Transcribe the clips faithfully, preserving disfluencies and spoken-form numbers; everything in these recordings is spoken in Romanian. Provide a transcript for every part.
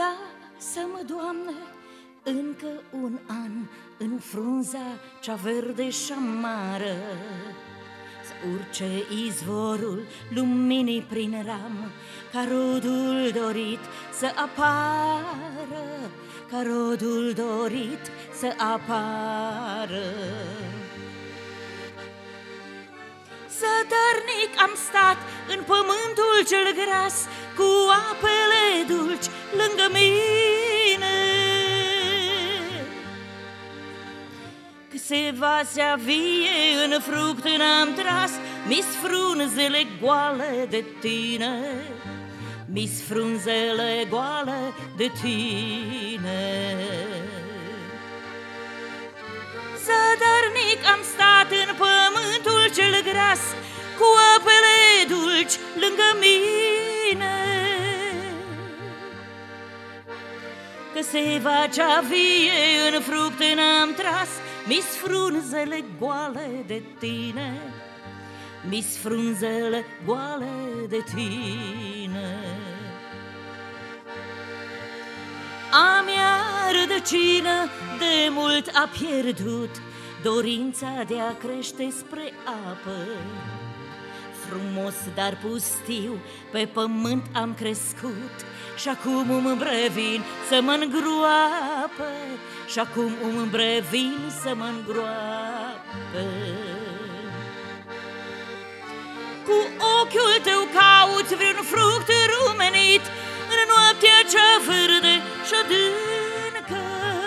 lasă-mă, Doamne, încă un an în frunza cea verde și amară, să urce izvorul luminii prin ram, ca rodul dorit să apară, ca rodul dorit să apară. Zădărnic am stat în pământul cel gras, cu apele dulci lângă mine, că se vasea vie în fruct n-am tras, mi-s frunzele goale de tine, mi-s frunzele goale de tine. Zădărnic am stat în pământul cel gras, cu apele dulci lângă mine, că se vacea vie în fructe n-am tras, mi-s frunzele goale de tine, mi-s frunzele goale de tine. A mea rădăcină de mult a pierdut dorința de a crește spre apă. Frumos, dar pustiu, pe pământ am crescut, și acum îmi brevin să mă îngroapă, și acum îmi brevin să mă îngroapă. Cu ochiul tău cauți vreun fruct rumenit în noaptea cea verde și adâncă,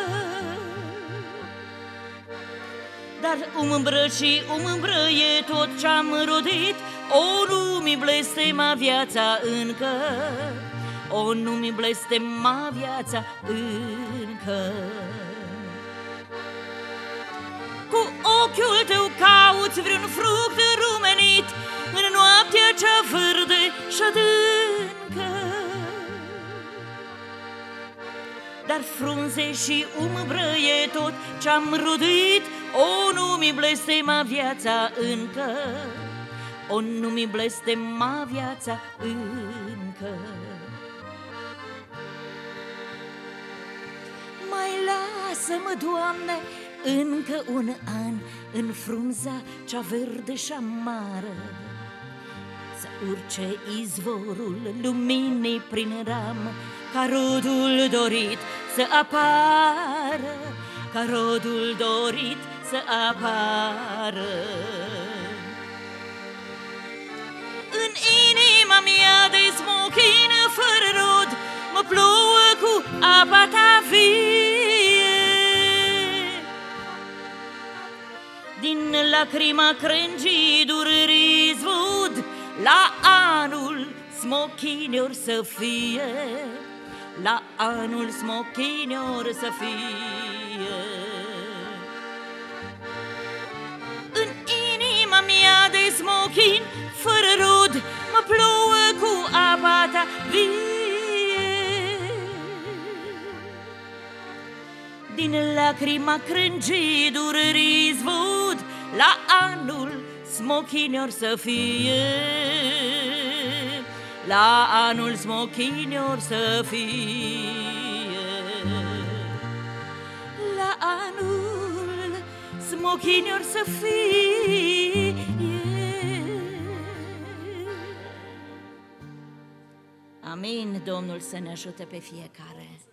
dar umbră și umbră e tot ce-am rodit, o, nu-mi blestema viața încă, o, nu-mi blestema viața încă. Cu ochiul tău cauți vreun fruct rumenit în noaptea cea verde și adâncă, dar frunze și umbră e tot ce-am rodit, o, nu-mi blestema viața încă, o, nu-mi blestema viața încă. Mai lasă-mă, Doamne, încă un an în frunza cea verde și amară, să urce izvorul luminii prin ram, ca rodul dorit să apară, ca rodul dorit să apară. În inima mea de smochin fără rod, mă plouă cu apa ta vie, din lacrima crângii durerii zvod, la anul smochini-or să fie, la anul smochini-or să fie. În inima mea de smochin fără rod, mă plouă cu apa ta vie, din lacrima crângii durerii zvod, la anul smochini-or să fie, la anul smochini-or să fie, la anul smochini-or să fie. Amin. Domnul să ne ajute pe fiecare.